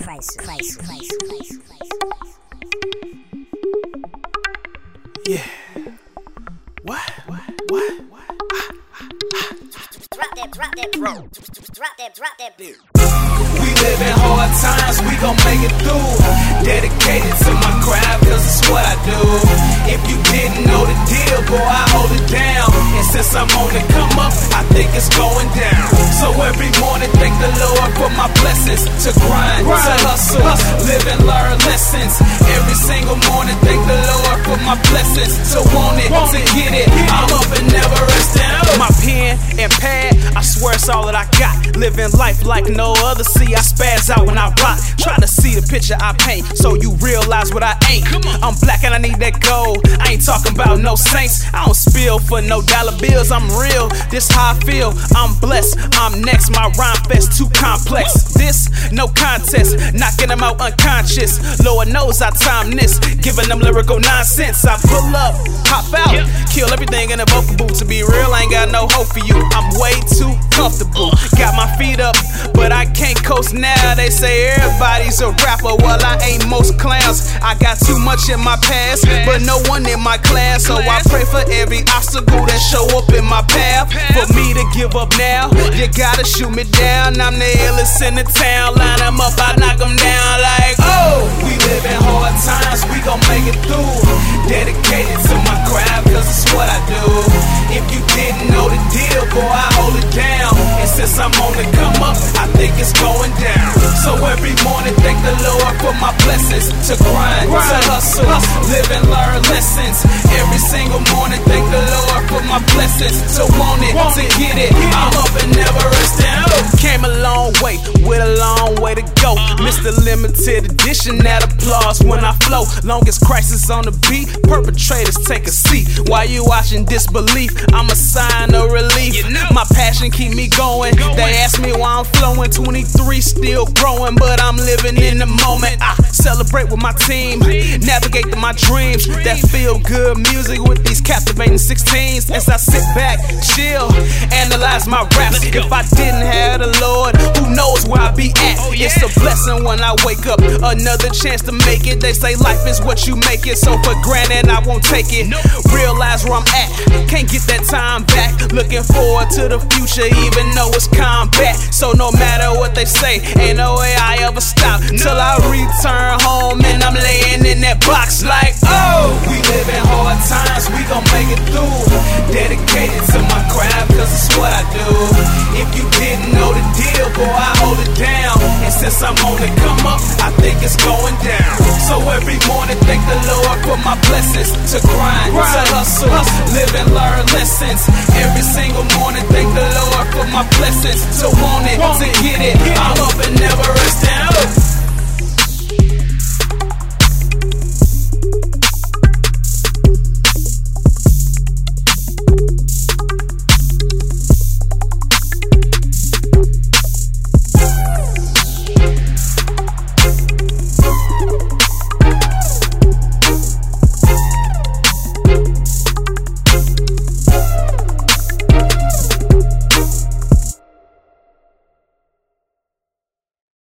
Yeah. What? Drop that beat. We live in hard times, we gon' make it through. Dedicated to my craft, cause it's what I do. If you didn't know the deal, boy, I hold it down. And since I'm on the come up, I think it's going down. So every morning, thank the Lord for my blessings. To grind, to hustle, live and learn lessons. Every single morning, thank the Lord for my blessings. To want it, to get it, I'm up and never resting. My pen and pad, I swear it's all that I got. Living life like no other, see I spaz out when I rock. Try to see the picture I paint, so you realize what I ain't. I'm black and I need that gold, I ain't talking about no saints. I don't spill for no dollar bills, I'm real, this how I feel. I'm blessed, I'm next, my rhyme fest too complex. This, no contest, knocking them out unconscious. Lord knows I time this, giving them lyrical nonsense. I pull up, hop out, kill everything in a vocal booth. To be real, I ain't got no hope for you, I'm way too comfortable. Got my feet up, but I can't coast now. They say everybody's a rapper, well I ain't most clowns. I got too much in my past, but no one in my class. So I pray for every obstacle that show up in my path. For me to give up now, you gotta shoot me down. I'm the illest in the town, line them up, I knock them down like, oh. We live in hard times, we gon' make it through. Dedicated to my craft, cause it's what I do. If you didn't know the deal, boy, I hold it down. And since I'm on the come up, I think it's going down. So every morning, thank the Lord for my blessings. To grind, to hustle, live and learn lessons. Every single morning, thank the Lord for my blessings. To want it, to get it, I'm up and never resting. Came a long way, with a long way to go. Mr. Limited Edition, that applause when I flow. Longest crisis on the beat, perpetrators take a seat. While you watching disbelief, I'm a sign of relief. My passion keep me going. They ask me why I'm flowing, 23 still growing, but I'm living in the moment. I celebrate with my team, navigate to my dreams. That feel good music with these captivating 16s. As I sit back, chill, analyze my raps. If I didn't have the Lord, who knows where I'd be at. It's a blessing when I wake up, another chance to make it. They say life is what you make it, so for granted I won't take it. Realize where I'm at, can't get that time back. Looking forward to the future, even though it's combat. So no matter what they say, ain't no way I ever stop till I return home and I'm laying in that box like, oh. We live in hard times, we gon' make it through. Dedicated to my craft, cause it's what I do. If you didn't know the deal, boy, I hold it down. And since I'm on the come up, I think it's going down. So every morning, thank the Lord for my blessings. To grind, to hustle, live and learn lessons. Every single morning, thank the Lord for my blessings. To want